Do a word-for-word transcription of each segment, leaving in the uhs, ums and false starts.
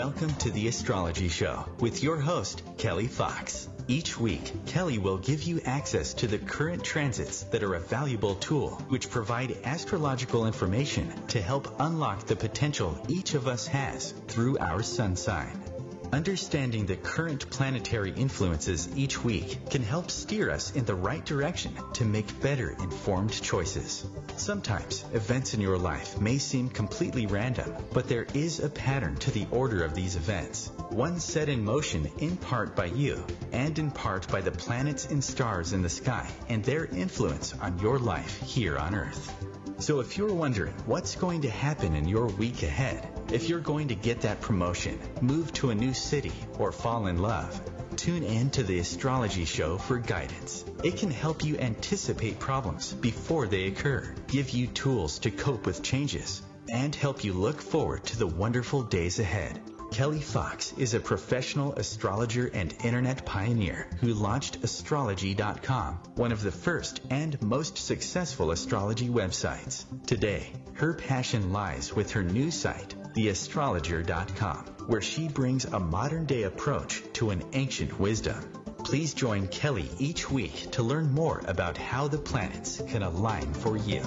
Welcome to the Astrology Show with your host, Kelly Fox. Each week, Kelly will give you access to the current transits that are a valuable tool which provide astrological information to help unlock the potential each of us has through our sun sign. Understanding the current planetary influences each week can help steer us in the right direction to make better informed choices. Sometimes events in your life may seem completely random, but there is a pattern to the order of these events, one set in motion in part by you and in part by the planets and stars in the sky and their influence on your life here on Earth. So if you're wondering what's going to happen in your week ahead, if you're going to get that promotion, move to a new city, or fall in love, tune in to the Astrology Show for guidance. It can help you anticipate problems before they occur, give you tools to cope with changes, and help you look forward to the wonderful days ahead. Kelly Fox is a professional astrologer and internet pioneer who launched astrology dot com, one of the first and most successful astrology websites. Today, her passion lies with her new site, the astrologer dot com, where she brings a modern-day approach to an ancient wisdom. Please join Kelly each week to learn more about how the planets can align for you.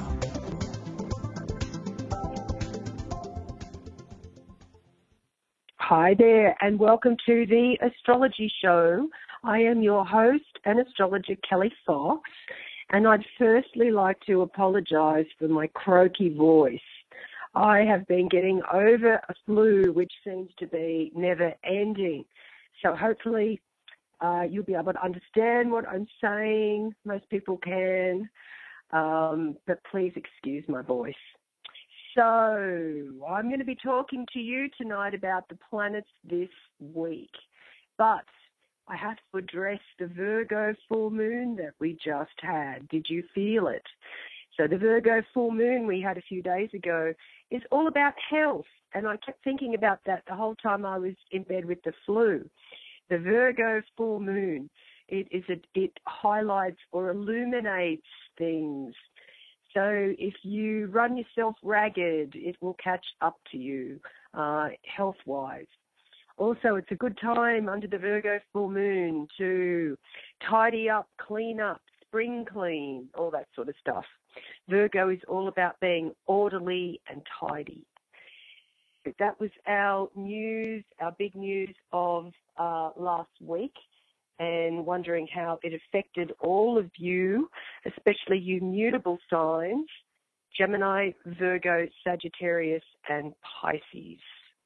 Hi there, and welcome to the Astrology Show. I am your host and astrologer, Kelly Fox, and I'd firstly like to apologise for my croaky voice. I have been getting over a flu, which seems to be never-ending. So hopefully uh, you'll be able to understand what I'm saying. Most people can, um, but please excuse my voice. So I'm going to be talking to you tonight about the planets this week, but I have to address the Virgo full moon that we just had. Did you feel it? So the Virgo full moon we had a few days ago is all about health, and I kept thinking about that the whole time I was in bed with the flu. The Virgo full moon, it is a, it highlights or illuminates things. So if you run yourself ragged, it will catch up to you uh, health-wise. Also, it's a good time under the Virgo full moon to tidy up, clean up, spring clean, all that sort of stuff. Virgo is all about being orderly and tidy. That was our news, our big news of uh, last week, and wondering how it affected all of you, especially you mutable signs, Gemini, Virgo, Sagittarius, and Pisces.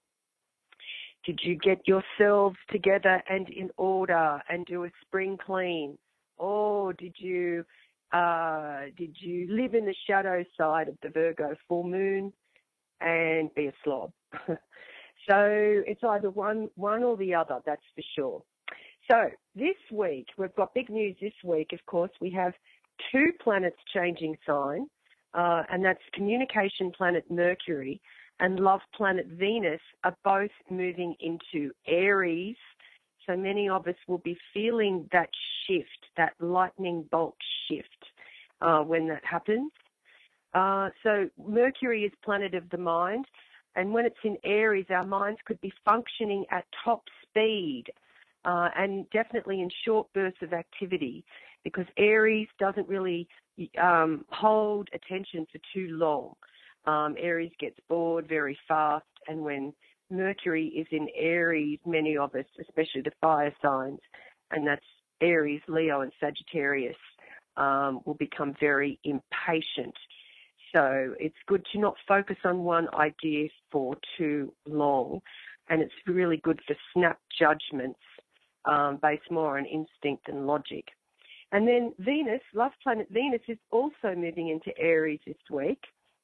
Did you get yourselves together and in order and do a spring clean? Or did you uh, did you live in the shadow side of the Virgo full moon and be a slob? So it's either one, one or the other, that's for sure. So this week, we've got big news this week. Of course, we have two planets changing sign, uh, and that's communication planet Mercury and love planet Venus are both moving into Aries. So many of us will be feeling that shift, that lightning bolt shift uh, when that happens. Uh, so Mercury is planet of the mind, and when it's in Aries, our minds could be functioning at top speed. Uh, and definitely in short bursts of activity, because Aries doesn't really um, hold attention for too long. Um, Aries gets bored very fast, and when Mercury is in Aries, many of us, especially the fire signs, and that's Aries, Leo, and Sagittarius, um, will become very impatient. So it's good to not focus on one idea for too long, and it's really good for snap judgments. Um, based more on instinct and logic. And then Venus, love planet Venus, is also moving into Aries this week.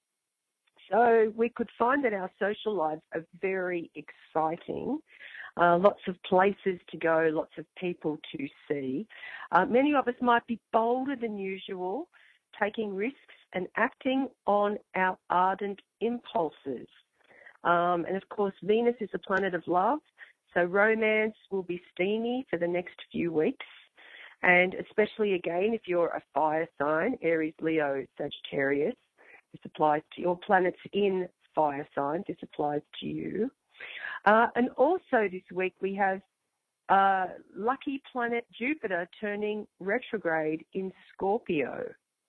So we could find that our social lives are very exciting. Uh, lots of places to go, lots of people to see. Uh, many of us might be bolder than usual, taking risks and acting on our ardent impulses. Um, and of course, Venus is a planet of love. So romance will be steamy for the next few weeks, and especially, again, if you're a fire sign, Aries, Leo, Sagittarius, this applies to your planets in fire signs, this applies to you. Uh, and also this week we have uh, lucky planet Jupiter turning retrograde in Scorpio.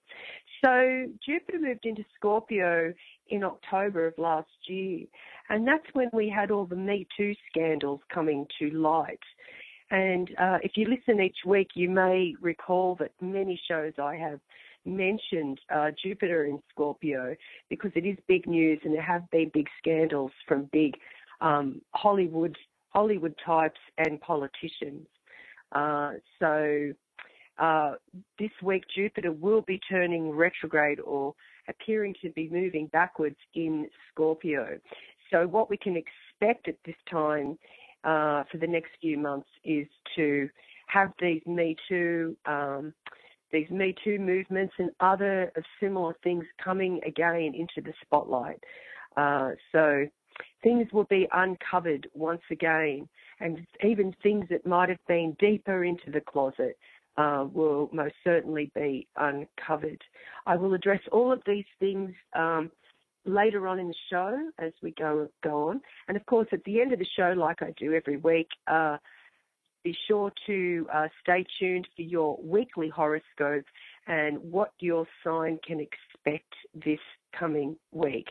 So Jupiter moved into Scorpio in October of last year, and that's when we had all the Me Too scandals coming to light. And uh, if you listen each week, you may recall that many shows I have mentioned uh, Jupiter in Scorpio because it is big news, and there have been big scandals from big um, Hollywood Hollywood types and politicians. Uh, so uh, this week, Jupiter will be turning retrograde or appearing to be moving backwards in Scorpio. So what we can expect at this time uh, for the next few months is to have these Me Too, um, these Me Too movements and other similar things coming again into the spotlight. Uh, so things will be uncovered once again, and even things that might have been deeper into the closet uh, will most certainly be uncovered. I will address all of these things um, later on in the show as we go go on. And, of course, at the end of the show, like I do every week, uh, be sure to uh, stay tuned for your weekly horoscope and what your sign can expect this coming week.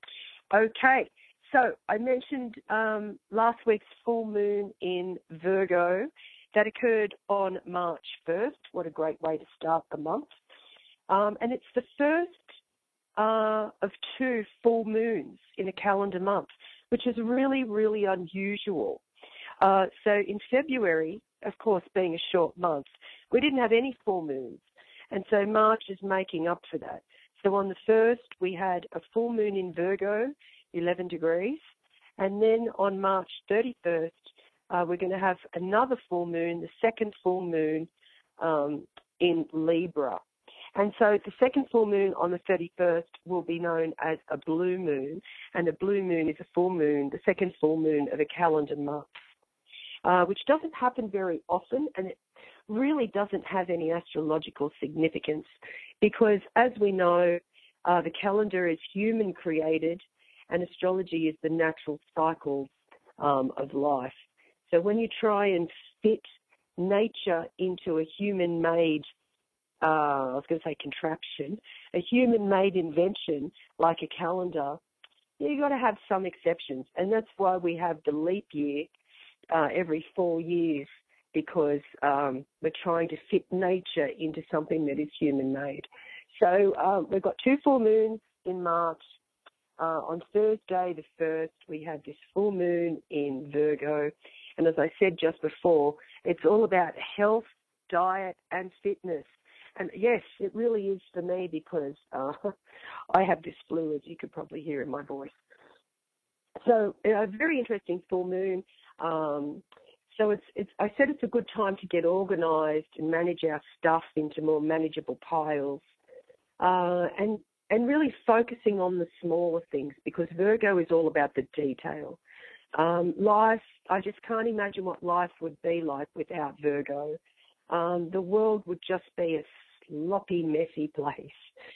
Okay. So I mentioned um, last week's full moon in Virgo that occurred on March first. What a great way to start the month. Um, and it's the first uh, of two full moons in a calendar month, which is really, really unusual. Uh, so in February, of course, being a short month, we didn't have any full moons. And so March is making up for that. So on the first, we had a full moon in Virgo, eleven degrees. And then on March thirty-first, uh, we're going to have another full moon, the second full moon um, in Libra. And so the second full moon on the thirty-first will be known as a blue moon. And a blue moon is a full moon, the second full moon of a calendar month, uh, which doesn't happen very often. And it really doesn't have any astrological significance because, as we know, uh, the calendar is human created, and astrology is the natural cycles um, of life. So when you try and fit nature into a human-made, uh, I was going to say contraption, a human-made invention like a calendar, you've got to have some exceptions. And that's why we have the leap year uh, every four years because um, we're trying to fit nature into something that is human-made. So um, we've got two full moons in March. Uh, on Thursday, the first, we had this full moon in Virgo. And as I said just before, it's all about health, diet, and fitness. And yes, it really is for me because uh, I have this flu, as you could probably hear in my voice. So a very interesting full moon. Um, so it's, it's, I said it's a good time to get organised and manage our stuff into more manageable piles. Uh, and and really focusing on the smaller things because Virgo is all about the detail. Um, life, I just can't imagine what life would be like without Virgo. Um, the world would just be a sloppy, messy place.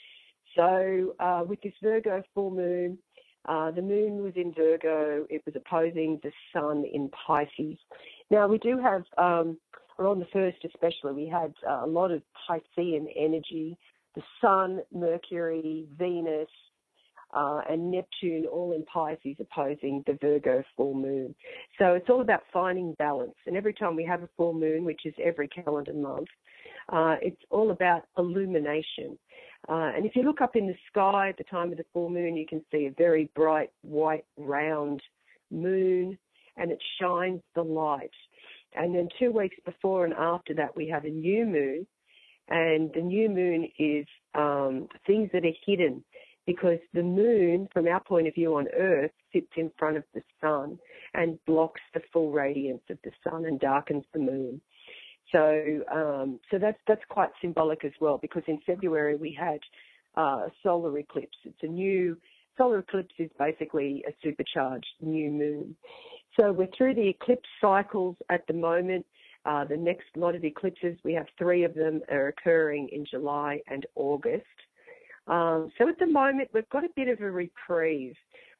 So uh, with this Virgo full moon, uh, the moon was in Virgo. It was opposing the sun in Pisces. Now, we do have, um, or on the first especially, we had uh, a lot of Piscean energy. The Sun, Mercury, Venus, uh, and Neptune all in Pisces opposing the Virgo full moon. So it's all about finding balance. And every time we have a full moon, which is every calendar month, uh, it's all about illumination. Uh, and if you look up in the sky at the time of the full moon, you can see a very bright, white, round moon, and it shines the light. And then two weeks before and after that, we have a new moon. And the new moon is um, things that are hidden because the moon, from our point of view on Earth, sits in front of the sun and blocks the full radiance of the sun and darkens the moon. So um, so that's that's quite symbolic as well because in February we had uh, a solar eclipse. It's a new, solar eclipse is basically a supercharged new moon. So we're through the eclipse cycles at the moment. Uh, the next lot of eclipses, we have three of them are occurring in July and August. Um, so at the moment, we've got a bit of a reprieve.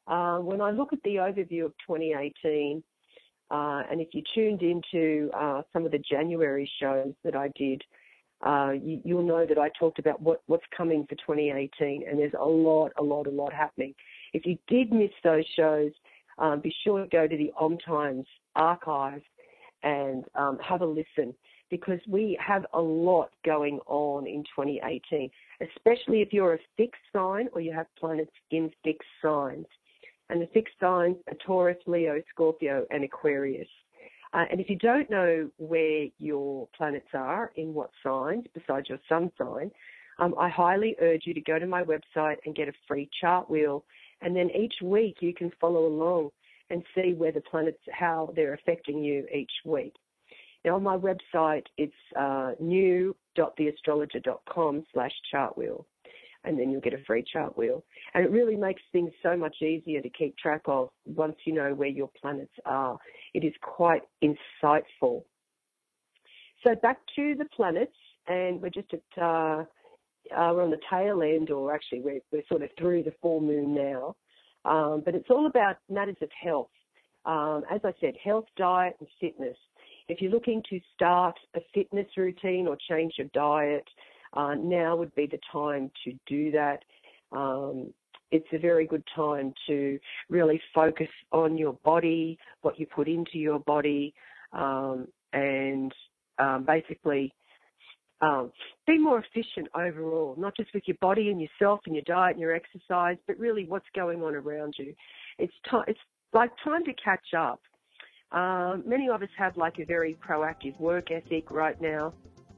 Uh, when I look at the overview of twenty eighteen, uh, and if you tuned into uh, some of the January shows that I did, uh, you, you'll know that I talked about what, what's coming for twenty eighteen, and there's a lot, a lot, a lot happening. If you did miss those shows, um, be sure to go to the Om Times archive and um, have a listen, because we have a lot going on in twenty eighteen, especially if you're a fixed sign or you have planets in fixed signs. And the fixed signs are Taurus, Leo, Scorpio, and Aquarius. Uh, and if you don't know where your planets are, in what signs, besides your sun sign, um, I highly urge you to go to my website and get a free chart wheel. And then each week you can follow along and see where the planets, how they're affecting you each week. Now, on my website, it's uh, new.theastrologer.com slash chart wheel. And then you'll get a free chart wheel. And it really makes things so much easier to keep track of once you know where your planets are. It is quite insightful. So back to the planets, and we're just at, uh, uh, we're on the tail end, or actually we're, we're sort of through the full moon now. Um, but it's all about matters of health. Um, as I said, health, diet, and fitness. If you're looking to start a fitness routine or change your diet, Uh, now would be the time to do that. Um, it's a very good time to really focus on your body, what you put into your body, um, and um, basically um, be more efficient overall, not just with your body and yourself and your diet and your exercise, but really what's going on around you. It's, t- it's like time to catch up. Um, many of us have like a very proactive work ethic right now.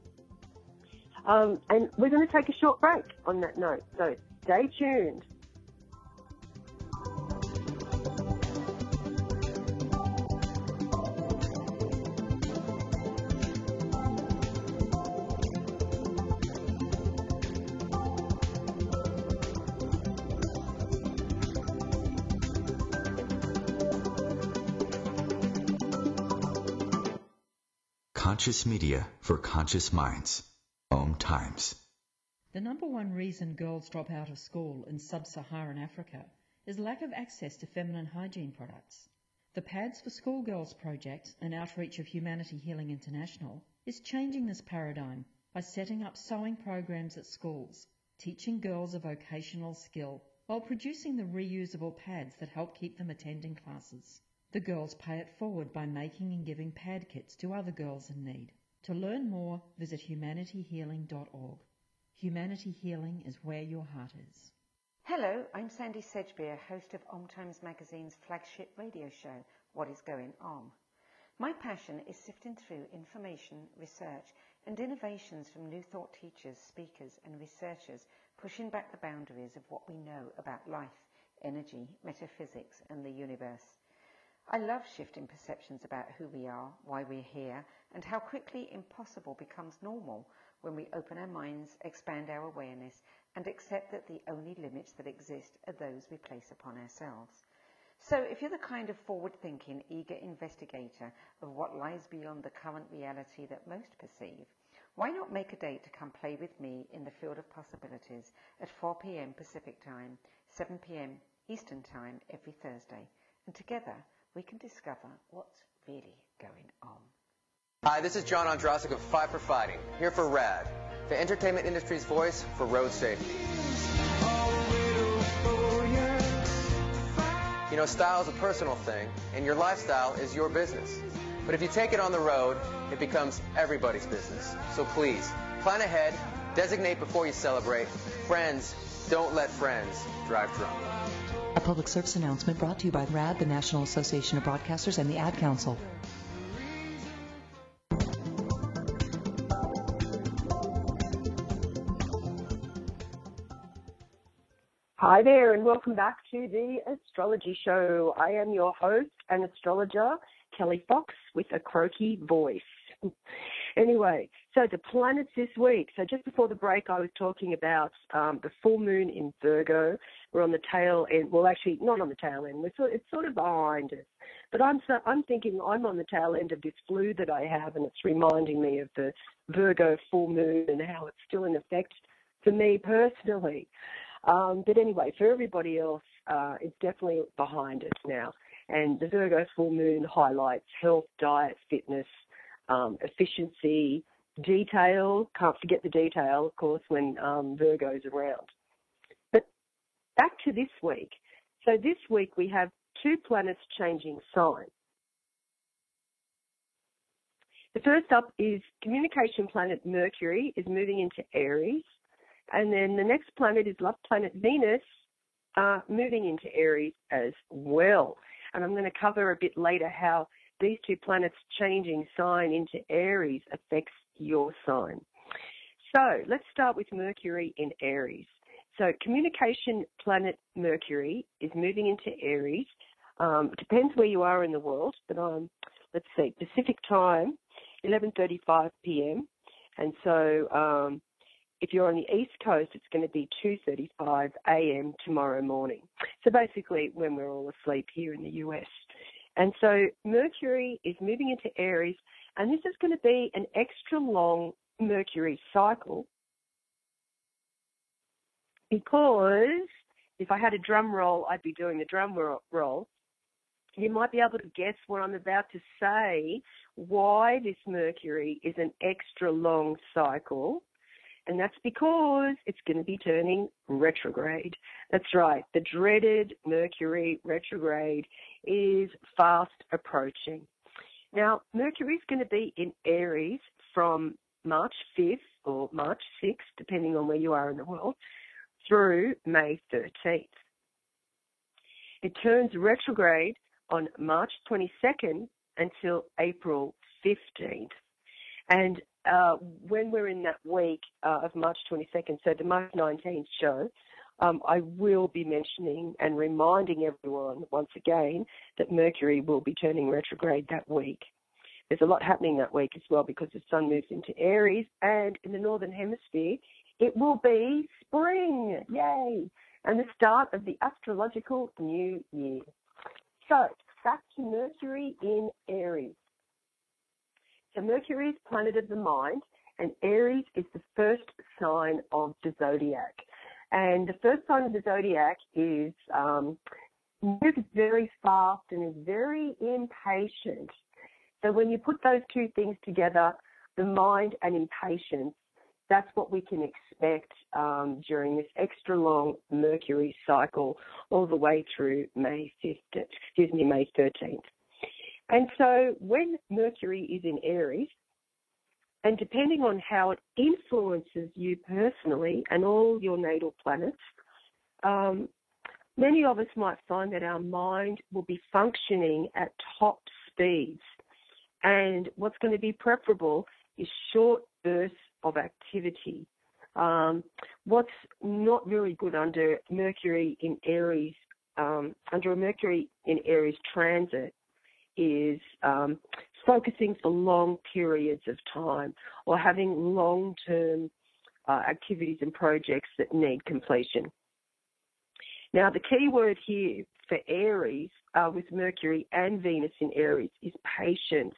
Um, and we're going to take a short break on that note, so stay tuned. Conscious media for conscious minds. Om Times. The number one reason girls drop out of school in sub-Saharan Africa is lack of access to feminine hygiene products. The Pads for Schoolgirls project, an outreach of Humanity Healing International, is changing this paradigm by setting up sewing programs at schools, teaching girls a vocational skill while producing the reusable pads that help keep them attending classes. The girls pay it forward by making and giving pad kits to other girls in need. To learn more, visit humanity healing dot org. Humanity Healing is where your heart is. Hello, I'm Sandy Sedgbeer, host of Om Times Magazine's flagship radio show, What is Going On? My passion is sifting through information, research and innovations from new thought teachers, speakers and researchers, pushing back the boundaries of what we know about life, energy, metaphysics and the universe. I love shifting perceptions about who we are, why we're here, and how quickly impossible becomes normal when we open our minds, expand our awareness, and accept that the only limits that exist are those we place upon ourselves. So if you're the kind of forward-thinking, eager investigator of what lies beyond the current reality that most perceive, why not make a date to come play with me in the field of possibilities at four p.m. Pacific Time, seven p.m. Eastern Time every Thursday, and together we can discover what's really going on. Hi, this is John Ondrasik of Five for Fighting, here for RAD, the entertainment industry's voice for road safety. You know, style is a personal thing, and your lifestyle is your business. But if you take it on the road, it becomes everybody's business. So please, plan ahead, designate before you celebrate. Friends, don't let friends drive drunk. A public service announcement brought to you by RAD, the National Association of Broadcasters, and the Ad Council. Hi there, and welcome back to the Astrology Show. I am your host and astrologer, Kelly Fox, with a croaky voice. Anyway, so the planets this week. So just before the break, I was talking about um, the full moon in Virgo. We're on the tail end. Well, actually, not on the tail end. We're sort, it's sort of behind us. But I'm so, I'm thinking I'm on the tail end of this flu that I have, and it's reminding me of the Virgo full moon and how it's still in effect for me personally. Um, but anyway, for everybody else, uh, it's definitely behind us now. And the Virgo full moon highlights health, diet, fitness, um, efficiency, detail. Can't forget the detail, of course, when um, Virgo's around. But back to this week. So this week we have two planets changing sign. The first up is communication planet Mercury is moving into Aries. And then the next planet is love planet Venus, uh, moving into Aries as well. And I'm going to cover a bit later how these two planets changing sign into Aries affects your sign. So let's start with Mercury in Aries. So communication planet Mercury is moving into Aries. Um, depends where you are in the world, but I'm, let's see, Pacific time, eleven thirty-five p.m. And so um, if you're on the East Coast, it's going to be two thirty-five a.m. tomorrow morning. So basically when we're all asleep here in the U S. And so Mercury is moving into Aries, and this is going to be an extra long Mercury cycle because if I had a drum roll, I'd be doing the drum roll. You might be able to guess what I'm about to say, why this Mercury is an extra long cycle. And that's because it's going to be turning retrograde. That's right. The dreaded Mercury retrograde is fast approaching. Now, Mercury's going to be in Aries from March fifth or March sixth, depending on where you are in the world, through May thirteenth. It turns retrograde on March twenty-second until April fifteenth. And uh, when we're in that week uh, of March twenty-second, so the March nineteenth show, um, I will be mentioning and reminding everyone once again that Mercury will be turning retrograde that week. There's a lot happening that week as well because the sun moves into Aries, and in the Northern Hemisphere, it will be spring. Yay! And the start of the astrological new year. So, back to Mercury in Aries. So Mercury is planet of the mind, and Aries is the first sign of the zodiac. And the first sign of the zodiac is um, moves very fast and is very impatient. So when you put those two things together, the mind and impatience, that's what we can expect um, during this extra long Mercury cycle all the way through May fifth, excuse me, May thirteenth. And so when Mercury is in Aries, and depending on how it influences you personally and all your natal planets, um, many of us might find that our mind will be functioning at top speeds. And what's going to be preferable is short bursts of activity. Um, what's not very good under Mercury in Aries, um, under a Mercury in Aries transit, is um, focusing for long periods of time or having long-term uh, activities and projects that need completion. Now, the key word here for Aries uh, with Mercury and Venus in Aries is patience.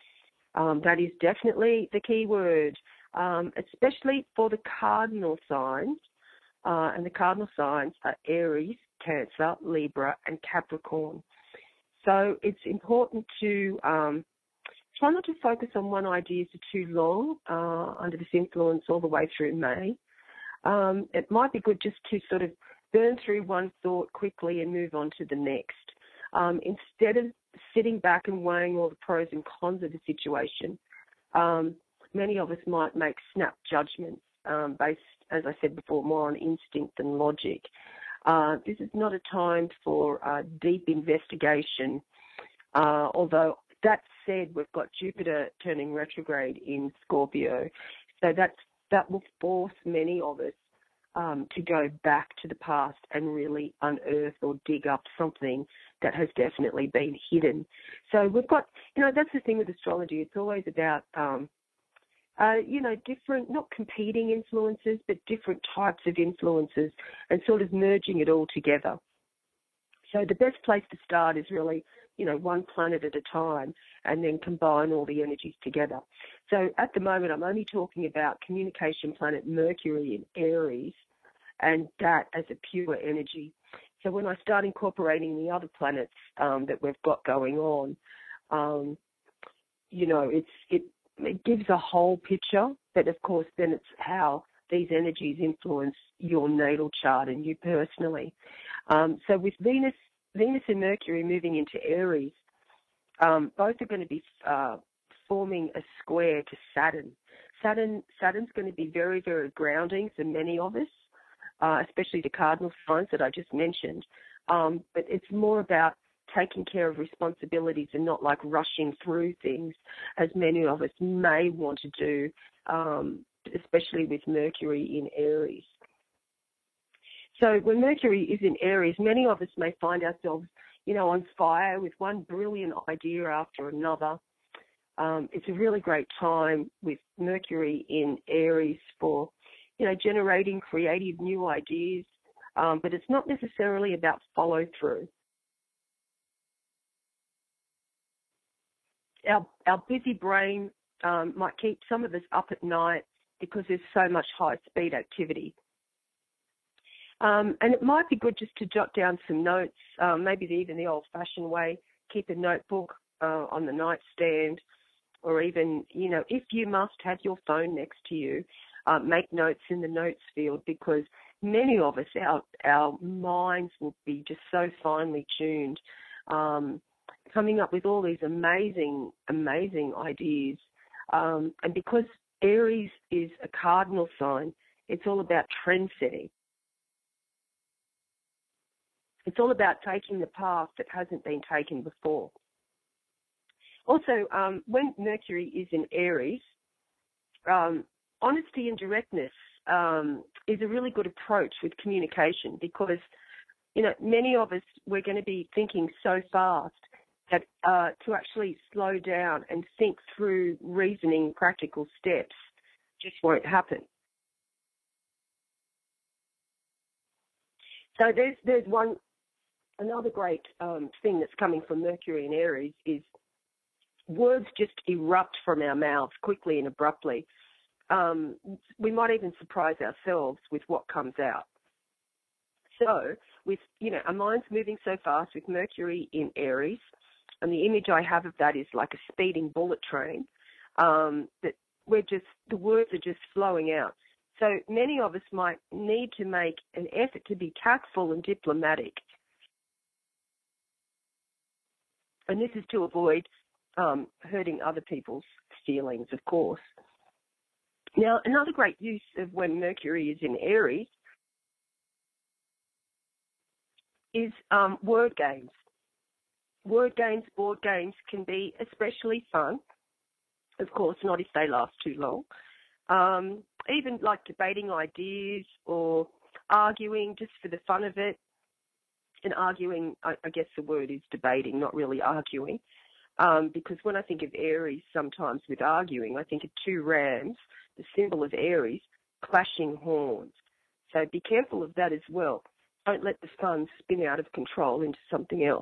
Um, that is definitely the key word, um, especially for the cardinal signs. Uh, and the cardinal signs are Aries, Cancer, Libra, and Capricorn. So it's important to um, try not to focus on one idea for too long uh, under this influence all the way through May. Um, it might be good just to sort of burn through one thought quickly and move on to the next. Um, instead of sitting back and weighing all the pros and cons of the situation, um, many of us might make snap judgments um, based, as I said before, more on instinct than logic. Uh, this is not a time for uh, deep investigation, uh, although that said, we've got Jupiter turning retrograde in Scorpio, so that's, that will force many of us um, to go back to the past and really unearth or dig up something that has definitely been hidden. So we've got, you know, that's the thing with astrology. It's always about um, Uh, you know, different, not competing influences, but different types of influences and sort of merging it all together. So the best place to start is really, you know, one planet at a time and then combine all the energies together. So at the moment, I'm only talking about communication planet Mercury in Aries and that as a pure energy. So when I start incorporating the other planets um, that we've got going on, um, you know, it's it, it gives a whole picture, but of course then it's how these energies influence your natal chart and you personally. Um, so with Venus, Venus and Mercury moving into Aries, um, both are going to be uh, forming a square to Saturn. Saturn, Saturn's going to be very, very grounding for many of us, uh, especially the cardinal signs that I just mentioned. Um, but it's more about taking care of responsibilities and not like rushing through things as many of us may want to do, um, especially with Mercury in Aries. So when Mercury is in Aries, many of us may find ourselves, you know, on fire with one brilliant idea after another. Um, it's a really great time with Mercury in Aries for, you know, generating creative new ideas, um, but it's not necessarily about follow through. Our, our busy brain um, might keep some of us up at night because there's so much high-speed activity. Um, and it might be good just to jot down some notes, um, maybe even the old-fashioned way, keep a notebook uh, on the nightstand, or even, you know, if you must have your phone next to you, uh, make notes in the notes field, because many of us, our, our minds will be just so finely tuned, um, coming up with all these amazing, amazing ideas. Um, and because Aries is a cardinal sign, it's all about trend setting. It's all about taking the path that hasn't been taken before. Also, um, when Mercury is in Aries, um, honesty and directness um, is a really good approach with communication, because, you know, many of us, we're going to be thinking so fast that uh, to actually slow down and think through reasoning practical steps just won't happen. So there's there's one another great um, thing that's coming from Mercury in Aries is words just erupt from our mouths quickly and abruptly. Um, we might even surprise ourselves with what comes out. So with, you know, our mind's moving so fast with Mercury in Aries, and the image I have of that is like a speeding bullet train, um, that we're just, the words are just flowing out. So many of us might need to make an effort to be tactful and diplomatic. And this is to avoid um, hurting other people's feelings, of course. Now, another great use of when Mercury is in Aries is um, word games. Word games, board games can be especially fun. Of course, not if they last too long. Um, even like debating ideas or arguing just for the fun of it. And arguing, I, I guess the word is debating, not really arguing. Um, because when I think of Aries, sometimes with arguing, I think of two rams, the symbol of Aries, clashing horns. So be careful of that as well. Don't let the fun spin out of control into something else.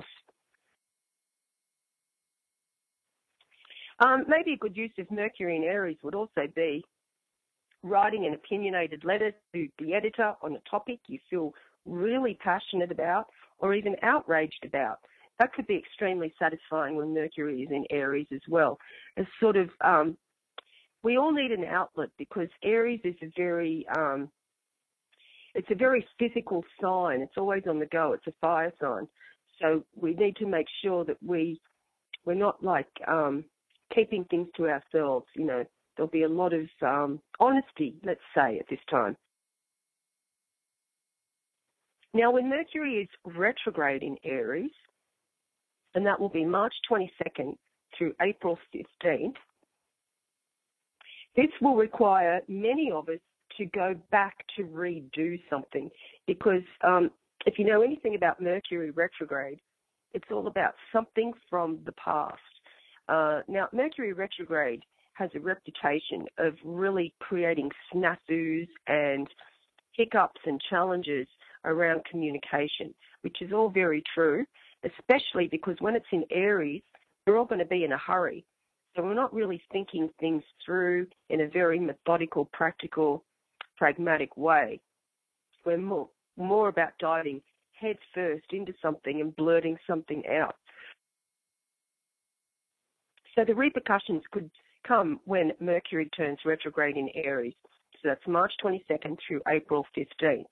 Um, maybe a good use of Mercury in Aries would also be writing an opinionated letter to the editor on a topic you feel really passionate about or even outraged about. That could be extremely satisfying when Mercury is in Aries as well. It's sort of, um, we all need an outlet, because Aries is a very, um, it's a very physical sign. It's always on the go. It's a fire sign. So we need to make sure that we, we're not like um, keeping things to ourselves. You know, there'll be a lot of um, honesty, let's say, at this time. Now, when Mercury is retrograde in Aries, and that will be March twenty-second through April fifteenth, this will require many of us to go back to redo something, because um, if you know anything about Mercury retrograde, it's all about something from the past. Uh, now, Mercury retrograde has a reputation of really creating snafus and hiccups and challenges around communication, which is all very true, especially because when it's in Aries, we're all going to be in a hurry. So we're not really thinking things through in a very methodical, practical, pragmatic way. We're more, more about diving head first into something and blurting something out. So the repercussions could come when Mercury turns retrograde in Aries. So that's March twenty-second through April fifteenth.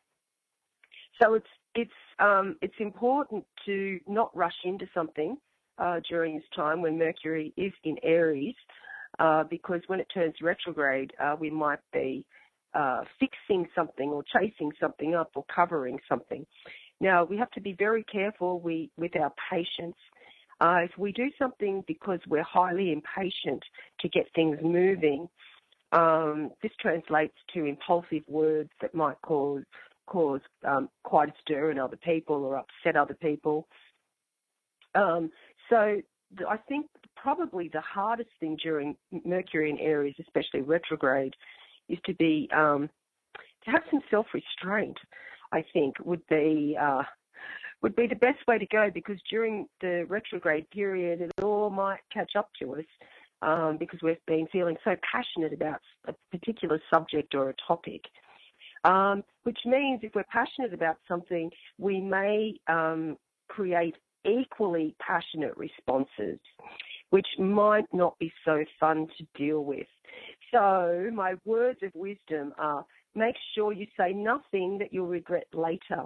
So it's it's um, it's important to not rush into something uh, during this time when Mercury is in Aries, uh, because when it turns retrograde, uh, we might be uh, fixing something or chasing something up or covering something. Now, we have to be very careful we, with our patience. Uh, if we do something because we're highly impatient to get things moving, um, this translates to impulsive words that might cause cause um, quite a stir in other people or upset other people. Um, so th- I think probably the hardest thing during Mercury in Aries, especially retrograde, is to be um, to have some self-restraint. I think would be uh, would be the best way to go, because during the retrograde period, it all might catch up to us um, because we've been feeling so passionate about a particular subject or a topic. Um, which means if we're passionate about something, we may um, create equally passionate responses, which might not be so fun to deal with. So my words of wisdom are, make sure you say nothing that you'll regret later,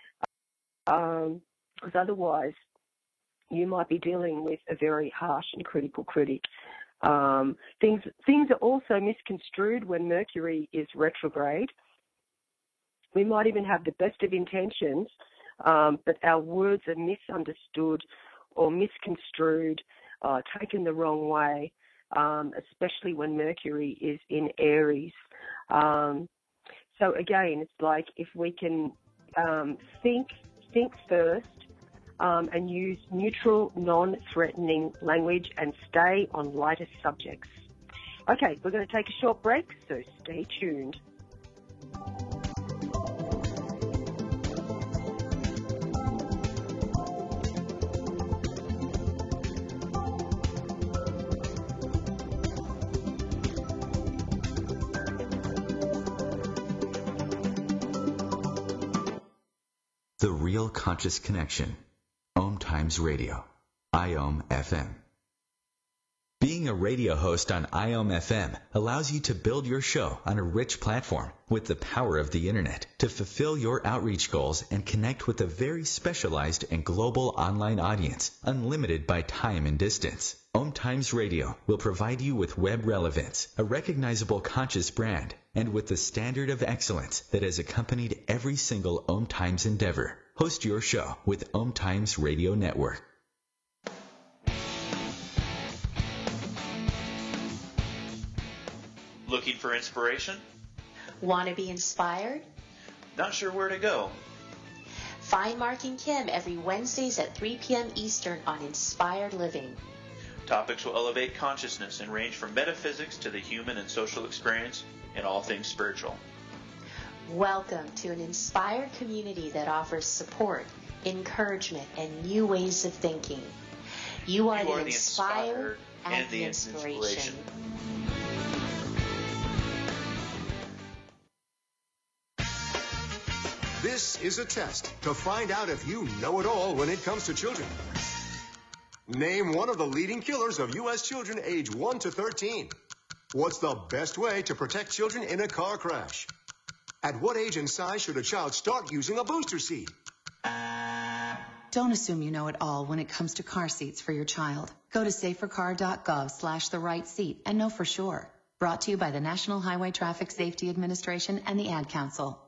um, because otherwise you might be dealing with a very harsh and critical critic. Um, things, things are also misconstrued when Mercury is retrograde. We might even have the best of intentions, um, but our words are misunderstood or misconstrued, uh, taken the wrong way, um, especially when Mercury is in Aries. Um, so again, it's like if we can um, think, think first um, and use neutral, non-threatening language and stay on lighter subjects. Okay, we're going to take a short break, so stay tuned. The Real Conscious Connection. Om Times Radio. I O M F M. Being a radio host on I O M F M allows you to build your show on a rich platform with the power of the internet to fulfill your outreach goals and connect with a very specialized and global online audience, unlimited by time and distance. Om Times Radio will provide you with web relevance, a recognizable conscious brand, and with the standard of excellence that has accompanied every single Om Times endeavor. Host your show with Om Times Radio Network. Looking for inspiration? Want to be inspired? Not sure where to go? Find Mark and Kim every Wednesdays at three p.m. Eastern on Inspired Living. Topics will elevate consciousness and range from metaphysics to the human and social experience and all things spiritual. Welcome to an inspired community that offers support, encouragement, and new ways of thinking. You are, you the, are the inspired, inspired and, and the the inspiration. inspiration. This is a test to find out if you know it all when it comes to children. Name one of the leading killers of U S children age one to thirteen. What's the best way to protect children in a car crash? At what age and size should a child start using a booster seat? Don't assume you know it all when it comes to car seats for your child. Go to safercar.gov slash the right seat and know for sure. Brought to you by the National Highway Traffic Safety Administration and the Ad Council.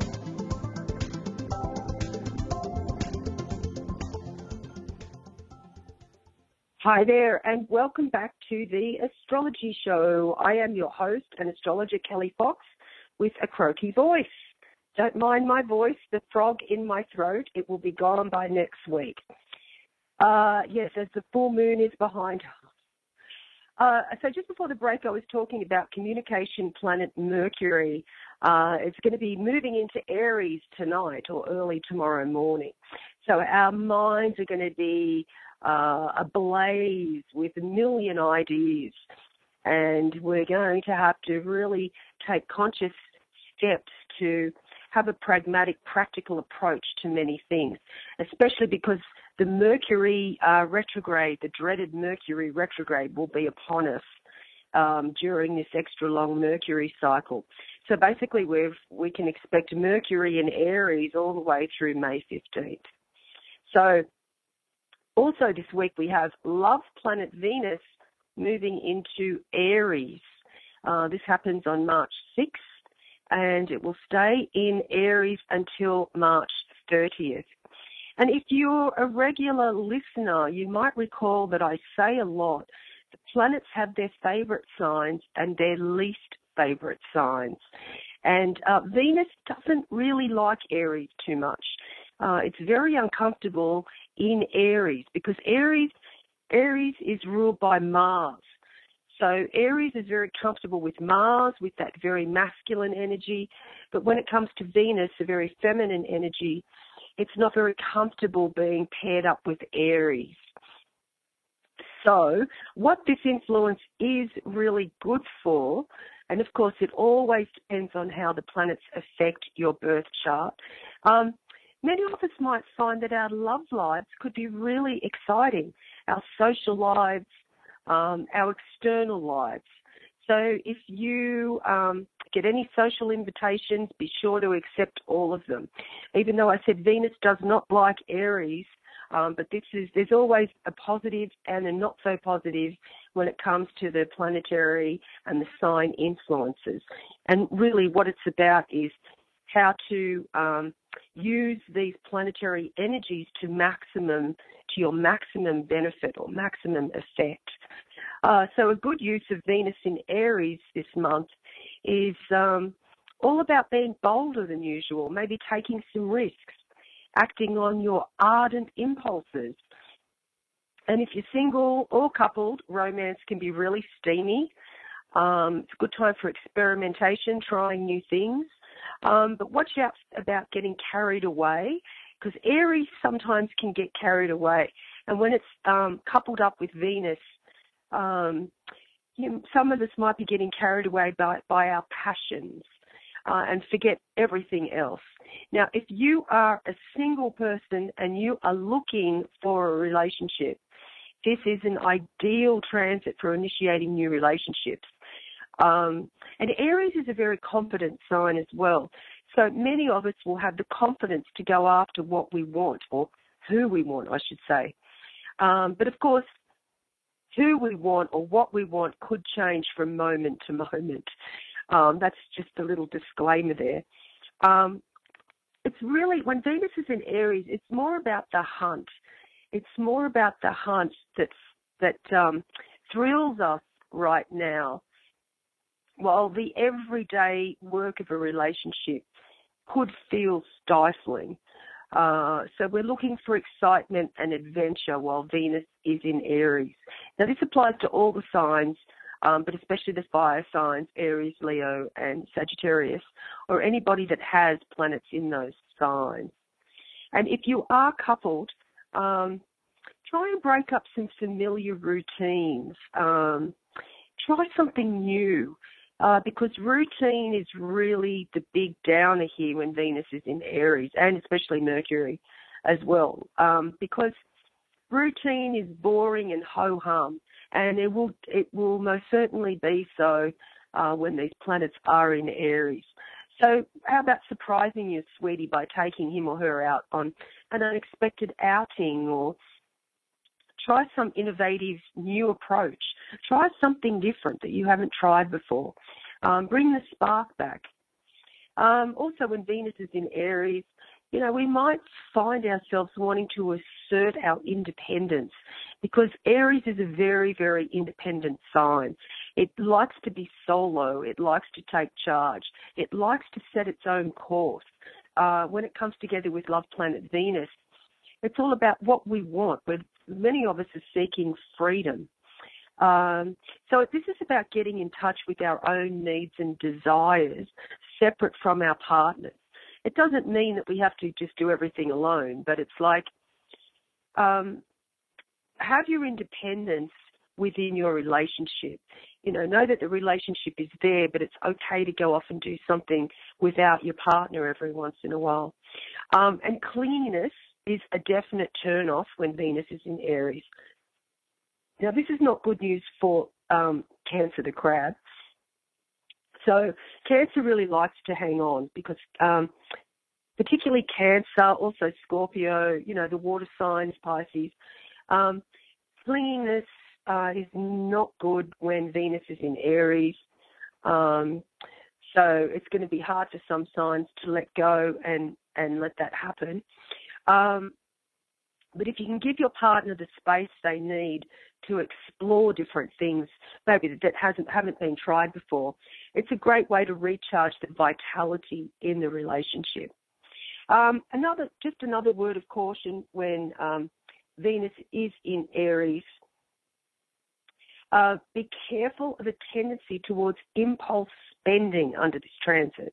Hi there, and welcome back to the Astrology Show. I am your host and astrologer, Kelly Fox, with a croaky voice. Don't mind my voice, the frog in my throat. It will be gone by next week. Uh, yes, as the full moon is behind us. Uh, so just before the break, I was talking about communication planet Mercury. Uh, it's going to be moving into Aries tonight or early tomorrow morning. So our minds are going to be uh, ablaze with a million ideas, and we're going to have to really take conscious steps to have a pragmatic, practical approach to many things, especially because the Mercury uh, retrograde, the dreaded Mercury retrograde, will be upon us um, during this extra long Mercury cycle. So basically we've, we can expect Mercury in Aries all the way through May fifteenth. So also this week we have love planet Venus moving into Aries. Uh, this happens on March sixth, and it will stay in Aries until March thirtieth. And if you're a regular listener, you might recall that I say a lot, the planets have their favorite signs and their least favorite signs. And uh, Venus doesn't really like Aries too much. Uh, it's very uncomfortable in Aries because Aries, Aries is ruled by Mars. So Aries is very comfortable with Mars, with that very masculine energy. But when it comes to Venus, a very feminine energy, it's not very comfortable being paired up with Aries. So what this influence is really good for, and of course it always depends on how the planets affect your birth chart, um, many of us might find that our love lives could be really exciting, our social lives, um, our external lives. So if you um, get any social invitations, be sure to accept all of them. Even though I said Venus does not like Aries, um, but this is there's always a positive and a not so positive when it comes to the planetary and the sign influences. And really what it's about is how to um, use these planetary energies to maximum, to your maximum benefit or maximum effect. Uh, so a good use of Venus in Aries this month is um, all about being bolder than usual, maybe taking some risks, acting on your ardent impulses. And if you're single or coupled, romance can be really steamy. Um, it's a good time for experimentation, trying new things. Um, but watch out about getting carried away, because Aries sometimes can get carried away. And when it's um, coupled up with Venus, um, you know, some of us might be getting carried away by, by our passions uh, and forget everything else. Now, if you are a single person and you are looking for a relationship, this is an ideal transit for initiating new relationships. Um, and Aries is a very confident sign as well. So many of us will have the confidence to go after what we want, or who we want, I should say. Um, but of course, who we want or what we want could change from moment to moment. Um, that's just a little disclaimer there. Um, it's really, when Venus is in Aries, it's more about the hunt. It's more about the hunt that's, that um, thrills us right now, while the everyday work of a relationship could feel stifling. Uh, so we're looking for excitement and adventure while Venus is in Aries. Now this applies to all the signs, um, but especially the fire signs, Aries, Leo, and Sagittarius, or anybody that has planets in those signs. And if you are coupled, um, try and break up some familiar routines. Um, try something new. Uh, because routine is really the big downer here when Venus is in Aries, and especially Mercury as well, um, because routine is boring and ho-hum, and it will it will most certainly be so uh, when these planets are in Aries. So how about surprising your sweetie by taking him or her out on an unexpected outing, or try some innovative new approach. Try something different that you haven't tried before. Um, bring the spark back. Um, also, when Venus is in Aries, you know, we might find ourselves wanting to assert our independence, because Aries is a very, very independent sign. It likes to be solo. It likes to take charge. It likes to set its own course. Uh, when it comes together with love planet Venus, it's all about what we want, but many of us are seeking freedom. Um, so this is about getting in touch with our own needs and desires separate from our partners. It doesn't mean that we have to just do everything alone, but it's like um, have your independence within your relationship. you know, know that the relationship is there, but it's okay to go off and do something without your partner every once in a while. Um, and clinginess is a definite turn-off when Venus is in Aries. Now, this is not good news for um, Cancer the crab. So Cancer really likes to hang on because um, particularly Cancer, also Scorpio, you know, the water signs, Pisces, um, clinginess uh, is not good when Venus is in Aries. Um, so it's going to be hard for some signs to let go and, and let that happen. Um, but if you can give your partner the space they need to explore different things, maybe that hasn't haven't been tried before, it's a great way to recharge the vitality in the relationship. Um, another, just another word of caution when um, Venus is in Aries. Uh, be careful of a tendency towards impulse spending under this transit,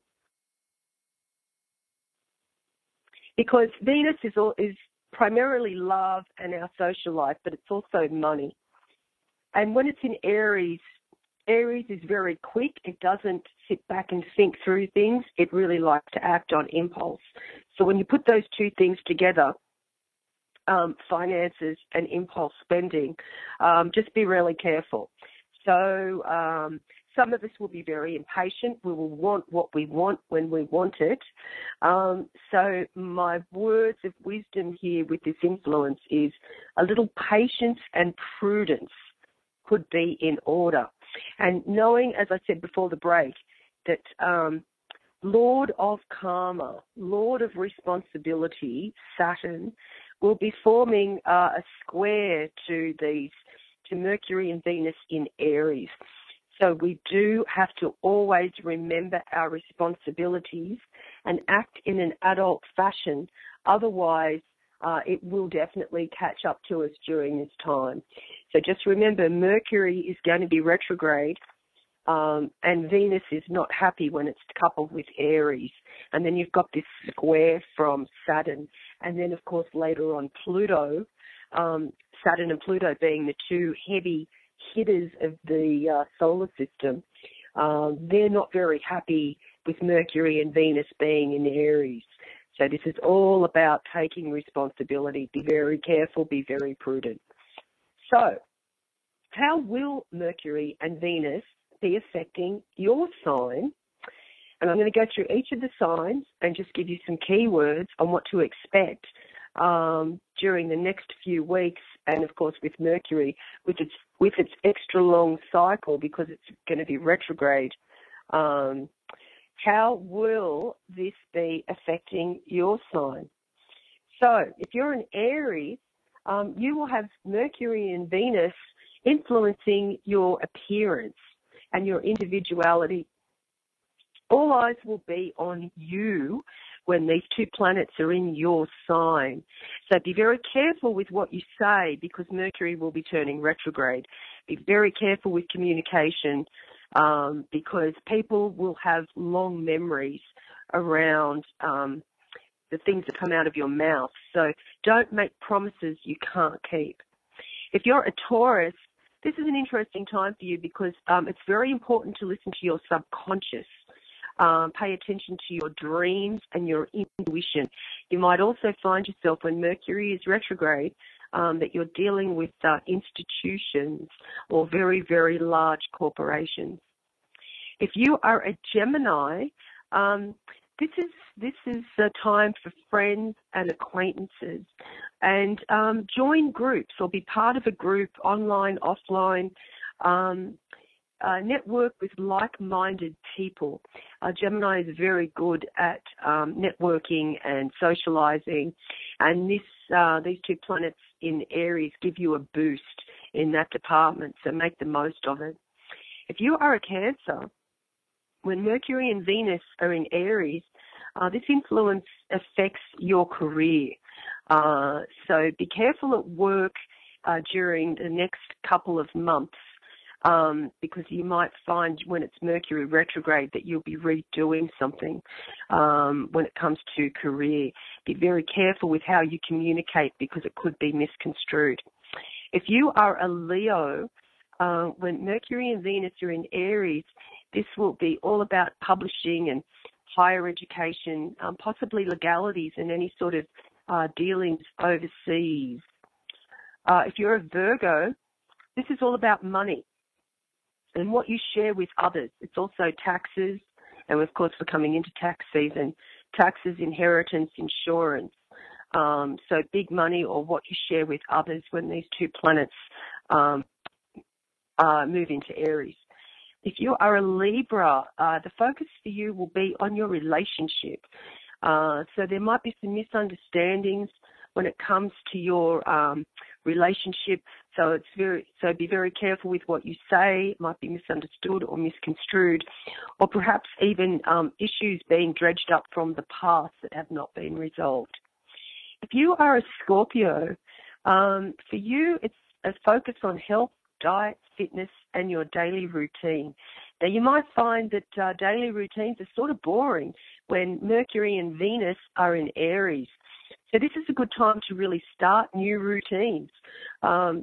because Venus is all, is primarily love and our social life, but it's also money. And when it's in Aries, Aries is very quick. It doesn't sit back and think through things. It really likes to act on impulse. So when you put those two things together, um, finances and impulse spending, um, just be really careful. So um, some of us will be very impatient. We will want what we want when we want it. Um, so my words of wisdom here with this influence is a little patience and prudence could be in order. And knowing, as I said before the break, that um, Lord of Karma, Lord of Responsibility, Saturn, will be forming uh, a square to these, to Mercury and Venus in Aries. So we do have to always remember our responsibilities and act in an adult fashion. Otherwise, uh, it will definitely catch up to us during this time. So just remember, Mercury is going to be retrograde, um, and Venus is not happy when it's coupled with Aries. And then you've got this square from Saturn. And then, of course, later on, Pluto, um, Saturn and Pluto being the two heavy hitters of the uh, solar system. Um, they're not very happy with Mercury and Venus being in Aries. So this is all about taking responsibility. Be very careful, be very prudent. So how will Mercury and Venus be affecting your sign? And I'm going to go through each of the signs and just give you some keywords on what to expect um, during the next few weeks. And, of course, with Mercury, with its with its extra long cycle, because it's going to be retrograde. Um, how will this be affecting your sign? So if you're an Aries, um, you will have Mercury and Venus influencing your appearance and your individuality. All eyes will be on you when these two planets are in your sign. So be very careful with what you say, because Mercury will be turning retrograde. Be very careful with communication, um, because people will have long memories around um, the things that come out of your mouth. So don't make promises you can't keep. If you're a Taurus, this is an interesting time for you, because um, it's very important to listen to your subconscious. Um, pay attention to your dreams and your intuition. You might also find yourself, when Mercury is retrograde, um, that you're dealing with uh, institutions or very, very large corporations. If you are a Gemini, um, this is this is a time for friends and acquaintances, and um, join groups or be part of a group, online, offline. Um, Uh, network with like-minded people. Uh, Gemini is very good at um, networking and socializing, and this uh, these two planets in Aries give you a boost in that department, so make the most of it. If you are a Cancer, when Mercury and Venus are in Aries, uh, this influence affects your career. Uh, so be careful at work uh, during the next couple of months. Um, because you might find when it's Mercury retrograde that you'll be redoing something um, when it comes to career. Be very careful with how you communicate, because it could be misconstrued. If you are a Leo, uh, when Mercury and Venus are in Aries, this will be all about publishing and higher education, um, possibly legalities and any sort of uh, dealings overseas. Uh, if you're a Virgo, this is all about money and what you share with others. It's also taxes, and of course we're coming into tax season, taxes, inheritance, insurance. Um, so big money or what you share with others when these two planets um, uh, move into Aries. If you are a Libra, uh, the focus for you will be on your relationship. Uh, so there might be some misunderstandings when it comes to your um, relationship. So it's very so be very careful with what you say. It might be misunderstood or misconstrued, or perhaps even um, issues being dredged up from the past that have not been resolved. If you are a Scorpio, um, for you it's a focus on health, diet, fitness, and your daily routine. Now, you might find that uh, daily routines are sort of boring when Mercury and Venus are in Aries. So this is a good time to really start new routines. Um,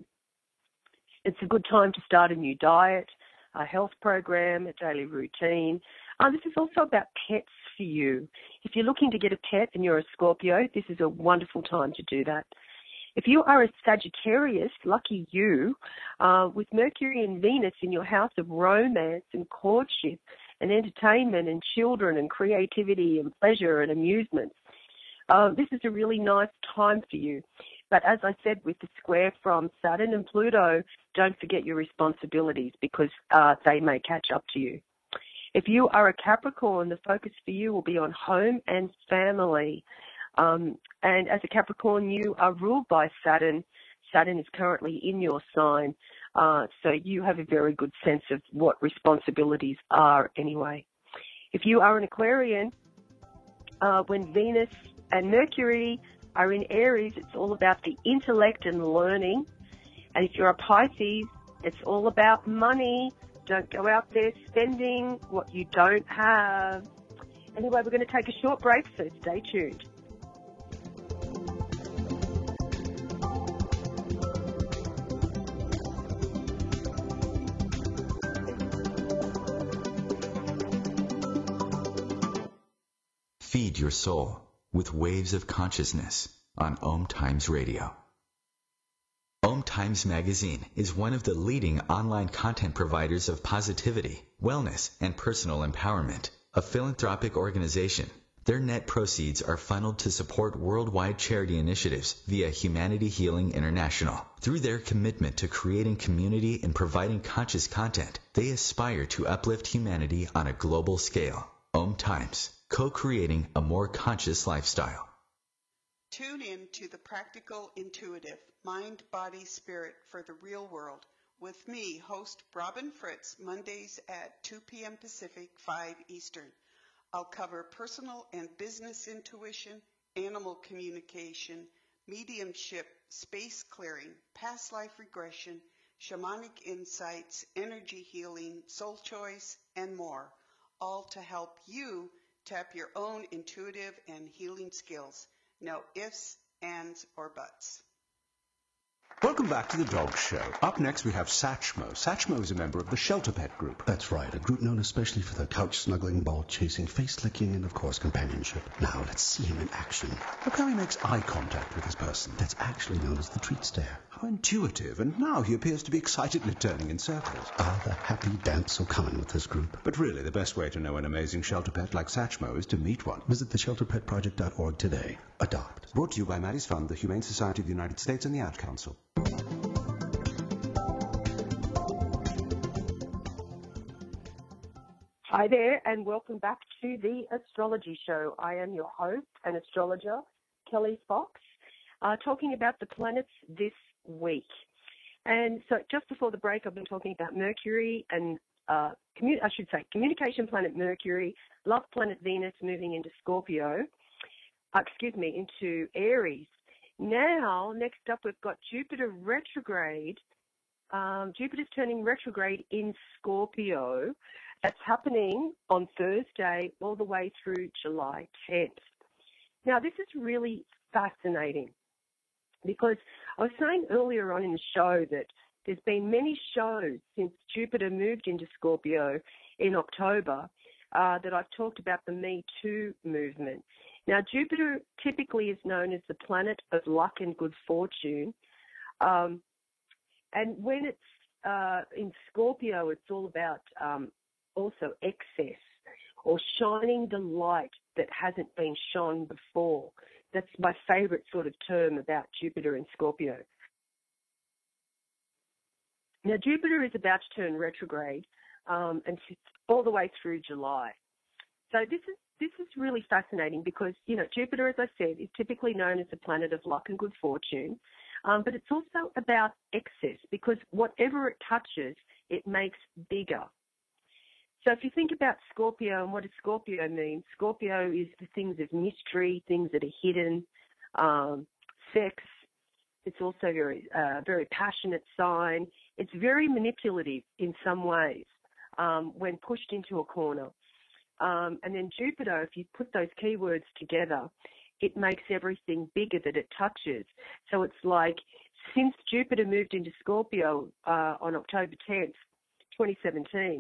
it's a good time to start a new diet, a health program, a daily routine. Uh, this is also about pets for you. If you're looking to get a pet and you're a Scorpio, this is a wonderful time to do that. If you are a Sagittarius, lucky you, uh, with Mercury and Venus in your house of romance and courtship and entertainment and children and creativity and pleasure and amusements, uh, this is a really nice time for you. But as I said, with the square from Saturn and Pluto, don't forget your responsibilities because uh, they may catch up to you. If you are a Capricorn, the focus for you will be on home and family. Um, and as a Capricorn, you are ruled by Saturn. Saturn is currently in your sign, uh, so you have a very good sense of what responsibilities are anyway. If you are an Aquarian, uh, when Venus and Mercury are in Aries, it's all about the intellect and learning. And if you're a Pisces, it's all about money. Don't go out there spending what you don't have. Anyway, we're going to take a short break, so stay tuned. Feed your soul with Waves of Consciousness on Om Times Radio. Om Times Magazine is one of the leading online content providers of positivity, wellness, and personal empowerment, a philanthropic organization. Their net proceeds are funneled to support worldwide charity initiatives via Humanity Healing International. Through their commitment to creating community and providing conscious content, they aspire to uplift humanity on a global scale. Om Times, co-creating a more conscious lifestyle. Tune in to the Practical Intuitive, Mind, Body, Spirit for the Real World with me, host Robin Fritz, Mondays at two p.m. Pacific, five Eastern. I'll cover personal and business intuition, animal communication, mediumship, space clearing, past life regression, shamanic insights, energy healing, soul choice, and more, all to help you tap your own intuitive and healing skills. No ifs, ands, or buts. Welcome back to the Dog Show. Up next, we have Satchmo. Satchmo is a member of the Shelter Pet Group. That's right, a group known especially for their couch-snuggling, ball-chasing, face-licking, and, of course, companionship. Now, let's see him in action. Look how he makes eye contact with his person. That's actually known as the treat stare. How intuitive, and now he appears to be excitedly turning in circles. Ah, the happy dance so common with this group. But really, the best way to know an amazing shelter pet like Satchmo is to meet one. Visit the shelter pet project dot org today. Adopt. Brought to you by Maddie's Fund, the Humane Society of the United States, and the Ad Council. Hi there, and welcome back to the Astrology Show. I am your host and astrologer, Kelly Fox, uh, talking about the planets this week. And so just before the break, I've been talking about Mercury and, uh, commu- I should say, communication planet Mercury, love planet Venus moving into Scorpio, uh, excuse me, into Aries. Now, next up, we've got Jupiter retrograde. Um, Jupiter's turning retrograde in Scorpio. That's happening on Thursday all the way through July tenth. Now, this is really fascinating because I was saying earlier on in the show that there's been many shows since Jupiter moved into Scorpio in October uh, that I've talked about the Me Too movement. Now, Jupiter typically is known as the planet of luck and good fortune. Um, and when it's uh, in Scorpio, it's all about um, also excess or shining the light that hasn't been shone before. That's my favorite sort of term about Jupiter in Scorpio. Now, Jupiter is about to turn retrograde um, and it's all the way through July. So this is this is really fascinating because, you know, Jupiter, as I said, is typically known as the planet of luck and good fortune, um, but it's also about excess because whatever it touches, it makes bigger. So if you think about Scorpio and what does Scorpio mean, Scorpio is the things of mystery, things that are hidden, um, sex. It's also very, uh, very passionate sign. It's very manipulative in some ways um, when pushed into a corner. Um, and then Jupiter, if you put those keywords together, it makes everything bigger that it touches. So it's like since Jupiter moved into Scorpio uh, on October tenth, twenty seventeen,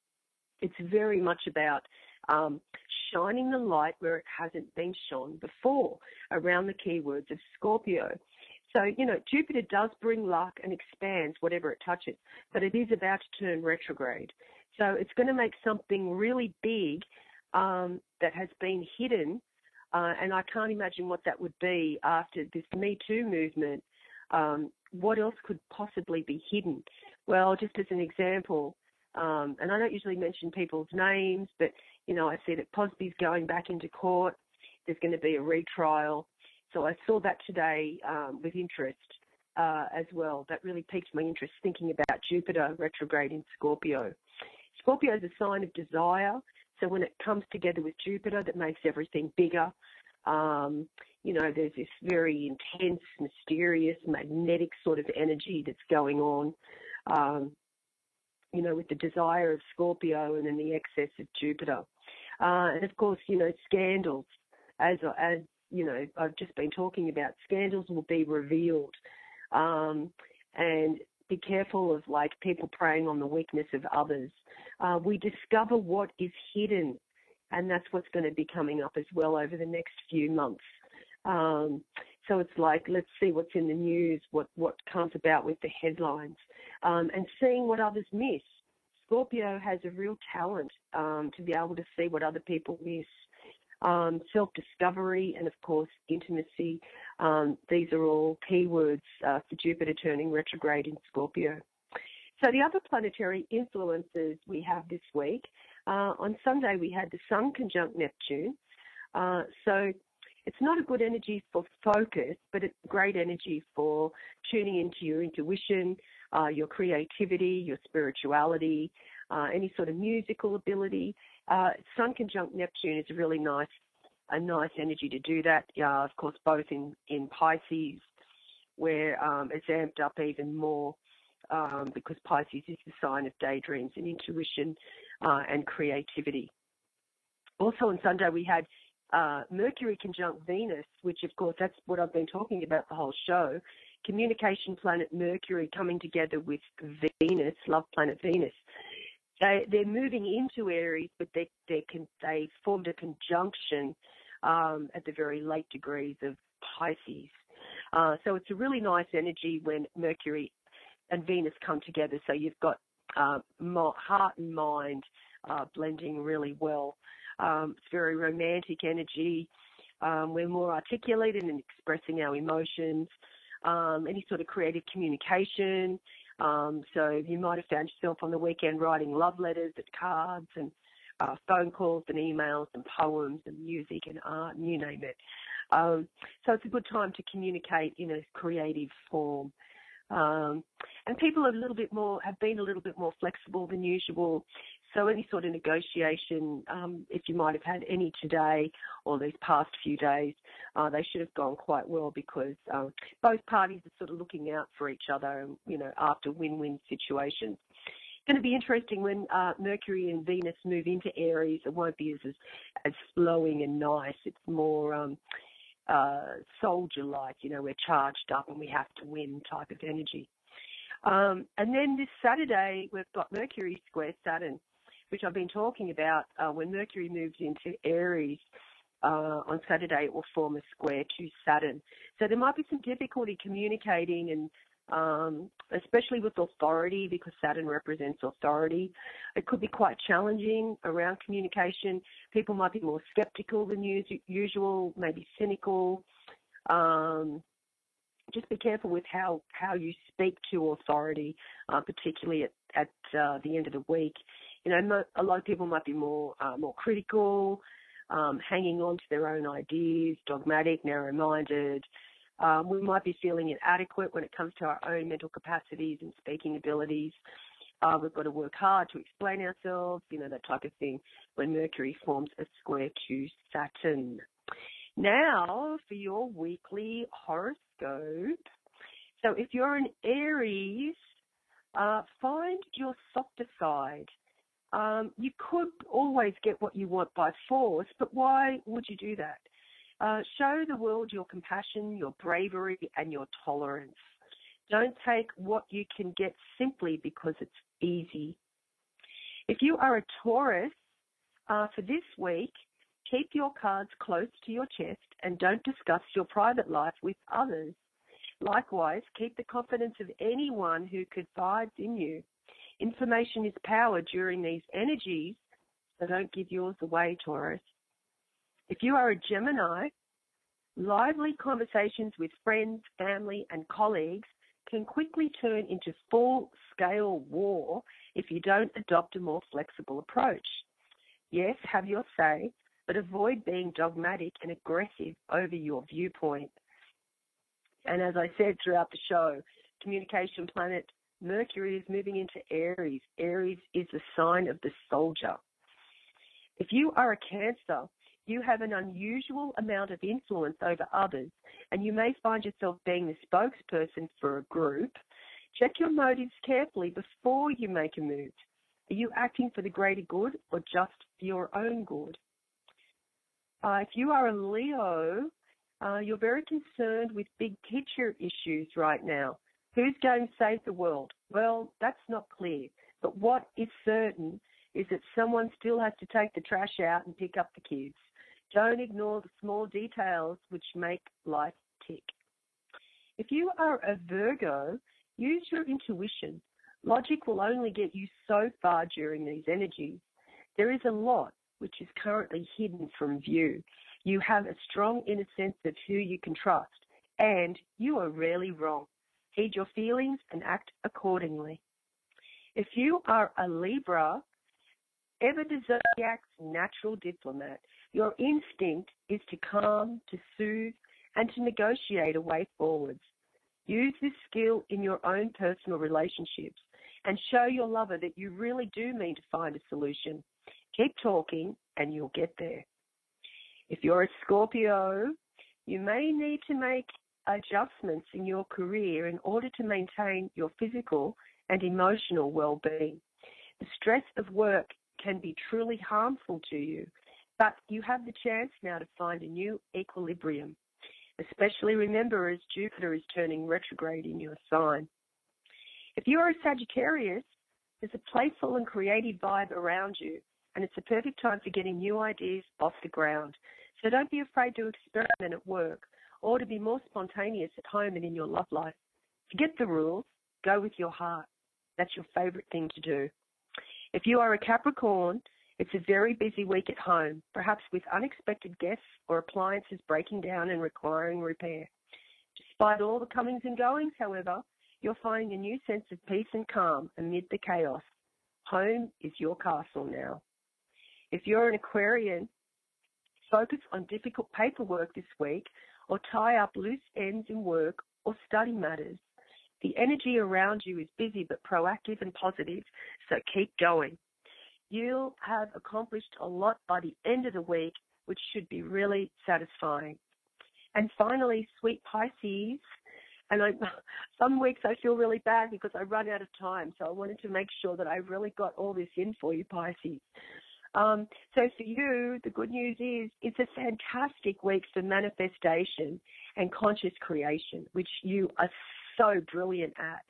it's very much about um, shining the light where it hasn't been shone before around the keywords of Scorpio. So, you know, Jupiter does bring luck and expands whatever it touches, but it is about to turn retrograde. So it's going to make something really big um, that has been hidden, uh, and I can't imagine what that would be after this Me Too movement. Um, what else could possibly be hidden? Well, just as an example, um, and I don't usually mention people's names, but, you know, I see that Cosby's going back into court. There's going to be a retrial. So I saw that today um, with interest uh, as well. That really piqued my interest thinking about Jupiter retrograde in Scorpio. Scorpio is a sign of desire. So when it comes together with Jupiter, that makes everything bigger. Um, you know, there's this very intense, mysterious, magnetic sort of energy that's going on, um, you know, with the desire of Scorpio and then the excess of Jupiter. Uh, and, of course, you know, scandals, as as you know, I've just been talking about, scandals will be revealed. Um, and be careful of, like, people preying on the weakness of others. Uh, we discover what is hidden, and that's what's going to be coming up as well over the next few months. Um, so it's like, let's see what's in the news, what, what comes about with the headlines, um, and seeing what others miss. Scorpio has a real talent um, to be able to see what other people miss. Um, self-discovery and, of course, intimacy. Um, these are all keywords uh, for Jupiter turning retrograde in Scorpio. So the other planetary influences we have this week, uh, on Sunday we had the Sun conjunct Neptune. Uh, so it's not a good energy for focus, but it's great energy for tuning into your intuition, uh, your creativity, your spirituality, uh, any sort of musical ability. Uh, Sun conjunct Neptune is a really nice, a nice energy to do that. Uh, of course, both in, in Pisces, where um, it's amped up even more um, because Pisces is the sign of daydreams and intuition uh, and creativity. Also on Sunday we had uh, Mercury conjunct Venus, which of course that's what I've been talking about the whole show. Communication planet Mercury coming together with Venus, love planet Venus. They, they're moving into Aries, but they they can they formed a conjunction um, at the very late degrees of Pisces. Uh, so it's a really nice energy when Mercury and Venus come together. So you've got uh, heart and mind uh, blending really well. Um, it's very romantic energy. Um, we're more articulated in expressing our emotions. Um, any sort of creative communication. Um, so you might have found yourself on the weekend writing love letters and cards and uh, phone calls and emails and poems and music and art and you name it. Um, so it's a good time to communicate in a creative form. Um, and people are a little bit more, have been a little bit more flexible than usual. So any sort of negotiation, um, if you might have had any today or these past few days, uh, they should have gone quite well because uh, both parties are sort of looking out for each other, you know, after win-win situations. It's going to be interesting when uh, Mercury and Venus move into Aries. It won't be as as, as flowing and nice. It's more um, uh, soldier-like, you know, we're charged up and we have to win type of energy. Um, and then this Saturday, we've got Mercury square Saturn, which I've been talking about. Uh, when Mercury moves into Aries uh, on Saturday, it will form a square to Saturn. So there might be some difficulty communicating, and um, especially with authority, because Saturn represents authority. It could be quite challenging around communication. People might be more skeptical than usual, maybe cynical. Um, just be careful with how, how you speak to authority, uh, particularly at, at uh, the end of the week. You know, a lot of people might be more uh, more critical, um, hanging on to their own ideas, dogmatic, narrow-minded. Um, we might be feeling inadequate when it comes to our own mental capacities and speaking abilities. Uh, we've got to work hard to explain ourselves, you know, that type of thing, when Mercury forms a square to Saturn. Now, for your weekly horoscope. So if you're an Aries, uh, find your softer side. Um, you could always get what you want by force, but why would you do that? Uh, show the world your compassion, your bravery, and your tolerance. Don't take what you can get simply because it's easy. If you are a Taurus, uh, for this week, keep your cards close to your chest and don't discuss your private life with others. Likewise, keep the confidence of anyone who confides in you. Information is power during these energies, so don't give yours away, Taurus. If you are a Gemini, lively conversations with friends, family, and colleagues can quickly turn into full-scale war if you don't adopt a more flexible approach. Yes, have your say, but avoid being dogmatic and aggressive over your viewpoint. And as I said throughout the show, communication planet Mercury is moving into Aries. Aries is the sign of the soldier. If you are a Cancer, you have an unusual amount of influence over others, and you may find yourself being the spokesperson for a group. Check your motives carefully before you make a move. Are you acting for the greater good or just for your own good? Uh, if you are a Leo, uh, you're very concerned with big picture issues right now. Who's going to save the world? Well, that's not clear. But what is certain is that someone still has to take the trash out and pick up the kids. Don't ignore the small details which make life tick. If you are a Virgo, use your intuition. Logic will only get you so far during these energies. There is a lot which is currently hidden from view. You have a strong inner sense of who you can trust, and you are rarely wrong. Heed your feelings and act accordingly. If you are a Libra, ever the zodiac's natural diplomat, your instinct is to calm, to soothe, and to negotiate a way forwards. Use this skill in your own personal relationships and show your lover that you really do mean to find a solution. Keep talking and you'll get there. If you're a Scorpio, you may need to make adjustments in your career in order to maintain your physical and emotional well-being. The stress of work can be truly harmful to you, but you have the chance now to find a new equilibrium. Especially remember as Jupiter is turning retrograde in your sign. If you are a Sagittarius, there's a playful and creative vibe around you, and it's a perfect time for getting new ideas off the ground. So don't be afraid to experiment at work or to be more spontaneous at home and in your love life. Forget the rules. Go with your heart. That's your favorite thing to do. If you are a Capricorn, it's a very busy week at home, perhaps with unexpected guests or appliances breaking down and requiring repair. Despite all the comings and goings, however, you're finding a new sense of peace and calm amid the chaos. Home is your castle now. If you're an Aquarian, focus on difficult paperwork this week or tie up loose ends in work or study matters. The energy around you is busy but proactive and positive, so keep going. You'll have accomplished a lot by the end of the week, which should be really satisfying. And finally, sweet Pisces, and I, some weeks I feel really bad because I run out of time, so I wanted to make sure that I really got all this in for you, Pisces. Um, so for you, the good news is it's a fantastic week for manifestation and conscious creation, which you are so brilliant at.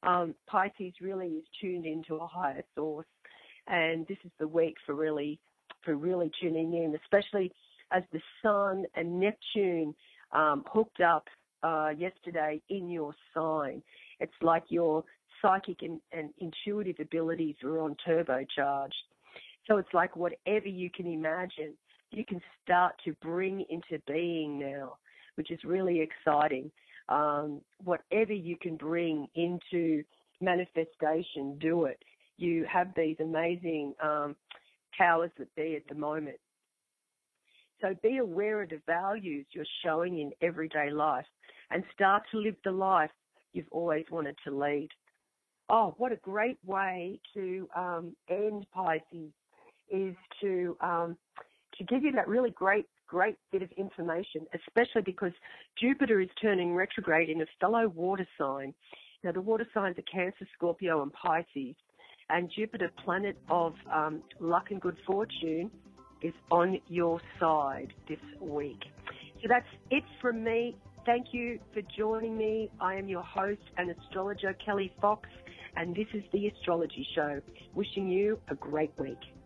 Um, Pisces really is tuned into a higher source, and this is the week for really, for really tuning in, especially as the Sun and Neptune um, hooked up uh, yesterday in your sign. It's like your psychic and, and intuitive abilities are on turbocharge. So it's like whatever you can imagine, you can start to bring into being now, which is really exciting. Um, whatever you can bring into manifestation, do it. You have these amazing um, powers that be at the moment. So be aware of the values you're showing in everyday life and start to live the life you've always wanted to lead. Oh, what a great way to um, end, Pisces, is to um, to give you that really great, great bit of information, especially because Jupiter is turning retrograde in a fellow water sign. Now, the water signs are Cancer, Scorpio, and Pisces, and Jupiter, planet of um, luck and good fortune, is on your side this week. So that's it from me. Thank you for joining me. I am your host and astrologer, Kelly Fox, and this is The Astrology Show. Wishing you a great week.